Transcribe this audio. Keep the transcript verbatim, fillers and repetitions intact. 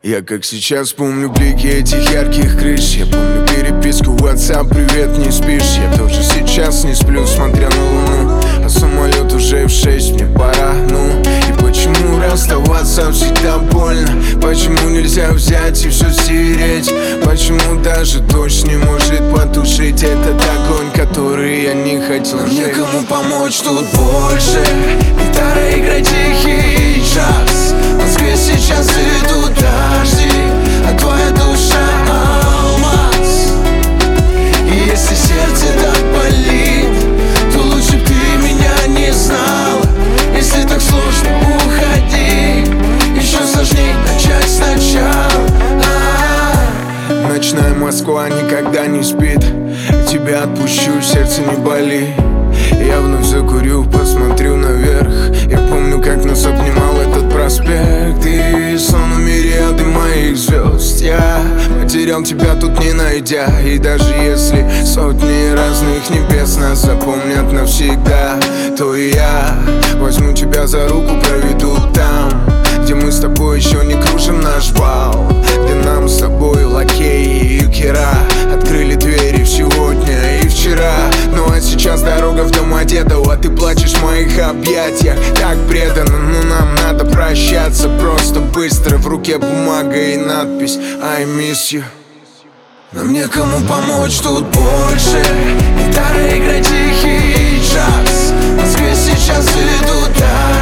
Я как сейчас помню блики этих ярких крыш. Я помню переписку в WhatsApp: привет, не спишь? Я тоже сейчас не сплю, смотря на луну. А самолет уже в шесть, мне пора, ну. И почему расставаться всегда больно? Почему нельзя взять и все стереть? Почему даже дождь не может потушить этот огонь, который я не хотел жить? Некому помочь тут больше. Гитара играет тихий джаз. В Москве сейчас идут дожди, а твоя душа алмаз. И если сердце так болит, то лучше б ты меня не знала. Если так сложно, уходи. Еще сложнее начать сначала. А-а-а. Ночная Москва никогда не спит. Тебя отпущу, сердце не болит. Я вновь закурю, посмотрю наверх. Я помню, как нас обнимал этот проспект. И сон мириады моих звезд. Я потерял тебя тут не найдя. И даже если сотни разных небес нас запомнят навсегда, то и я возьму тебя за руку, проведу там, где мы с тобой еще не кружим наш бал, где нам с тобой лакеи и юкера открыли двери сегодня и вчера. Ну а сейчас дорога в Домодедово, ты плачешь в моих объятиях. Так преданно, но нам надо прощаться. Просто быстро, в руке бумага и надпись I miss you. Нам некому помочь тут больше. Гитара играет тихий джаз. В Москве сейчас идут дожди.